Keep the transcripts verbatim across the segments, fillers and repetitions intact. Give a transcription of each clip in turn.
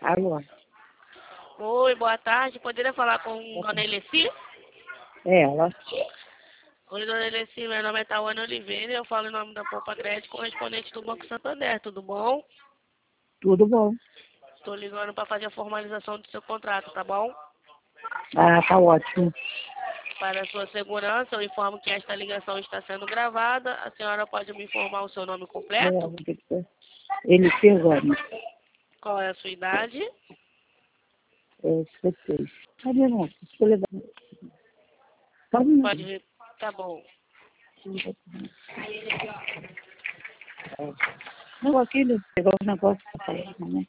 Alô? Oi, boa tarde. Poderia falar com Dona Eleci? Ela? Oi, Dona Eleci. Meu nome é Tawane Oliveira e eu falo em nome da Poupa Crédito, correspondente do Banco Santander. Tudo bom? Tudo bom? Estou ligando para fazer a formalização do seu contrato, tá bom? Ah, tá ótimo. Para a sua segurança, eu informo que esta ligação está sendo gravada. A senhora pode me informar o seu nome completo? Ele pegando. Qual é a sua idade? É, seis. Cadê, irmão? Deixa eu levar. Pode ir. Pode vir. Tá bom. Não, aqui ele pegou o negócio pra falar, né?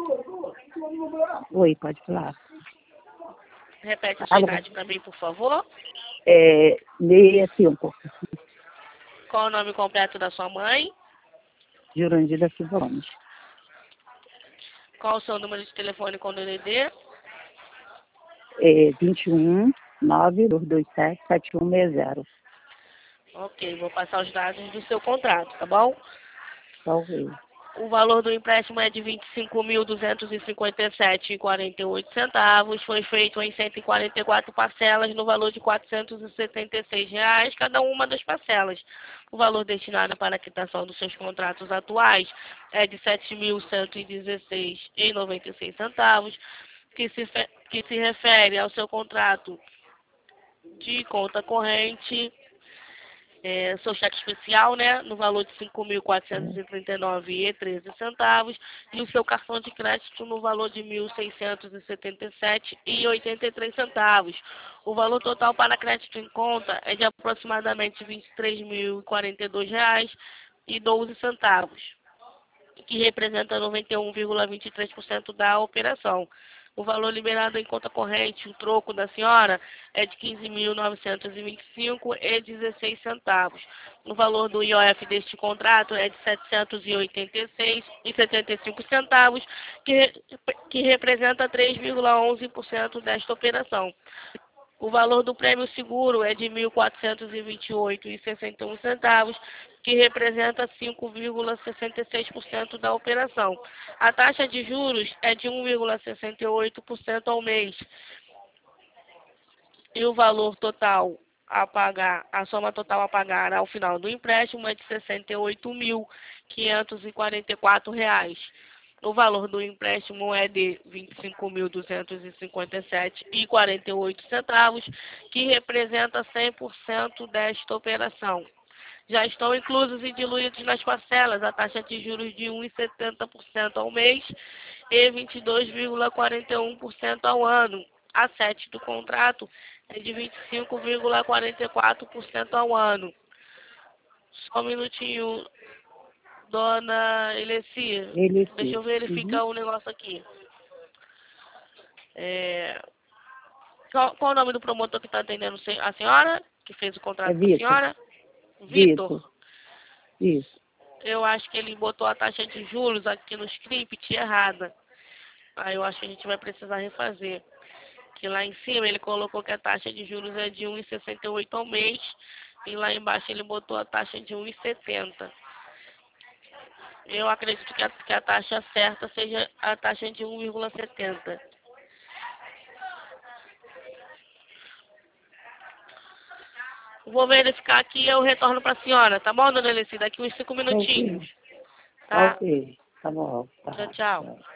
Oi, pode falar. Repete a sua Alô? idade para mim, por favor. É, meia cinco. Qual o nome completo da sua mãe? Jurandir da Silva Gomes. Qual o seu número de telefone com o D D D? É vinte e um, nove, dois dois sete, sete um seis zero. Ok, vou passar os dados do seu contrato, tá bom? Talvez. O valor do empréstimo é de vinte e cinco mil duzentos e cinquenta e sete reais e quarenta e oito centavos. Foi feito em cento e quarenta e quatro parcelas no valor de quatrocentos e setenta e seis reais cada uma das parcelas. O valor destinado para a quitação dos seus contratos atuais é de sete mil cento e dezesseis reais e noventa e seis centavos, que se, que se refere ao seu contrato de conta corrente. É, seu cheque especial, né, no valor de cinco mil quatrocentos e trinta e nove reais e treze centavos, e o seu cartão de crédito no valor de mil seiscentos e setenta e sete reais e oitenta e três centavos. O valor total para crédito em conta é de aproximadamente vinte e três mil e quarenta e dois reais e doze centavos, que representa noventa e um vírgula vinte e três por cento da operação. O valor liberado em conta corrente, o troco da senhora, é de quinze mil novecentos e vinte e cinco reais e dezesseis centavos. O valor do I O F deste contrato é de setecentos e oitenta e seis reais e setenta e cinco centavos, que, que representa três vírgula onze por cento desta operação. O valor do prêmio seguro é de mil quatrocentos e vinte e oito reais e sessenta e um centavos, que representa cinco vírgula sessenta e seis por cento da operação. A taxa de juros é de um vírgula sessenta e oito por cento ao mês. E o valor total a pagar, a soma total a pagar ao final do empréstimo é de sessenta e oito mil quinhentos e quarenta e quatro reais. O valor do empréstimo é de vinte e cinco mil duzentos e cinquenta e sete reais e quarenta e oito centavos, que representa cem por cento desta operação. Já estão inclusos e diluídos nas parcelas a taxa de juros de um vírgula setenta por cento ao mês e vinte e dois vírgula quarenta e um por cento ao ano. A sete do contrato é de vinte e cinco vírgula quarenta e quatro por cento ao ano. Só um minutinho. Dona Eleci, Ele deixa eu verificar o uhum. um negócio aqui. É... Qual, qual o nome do promotor que está atendendo a senhora? Que fez o contrato é com a senhora? Vitor. Isso. Eu acho que ele botou a taxa de juros aqui no script errada. Aí eu acho que a gente vai precisar refazer. Que lá em cima ele colocou que a taxa de juros é de um vírgula sessenta e oito ao mês. E lá embaixo ele botou a taxa de um vírgula setenta. Eu acredito que a, que a taxa certa seja a taxa de um vírgula setenta. Vou verificar aqui e eu retorno para a senhora, tá bom, dona Eleci? Daqui uns cinco minutinhos. Ok. Tá? Ok. Tá bom. Tá. Tchau, tchau.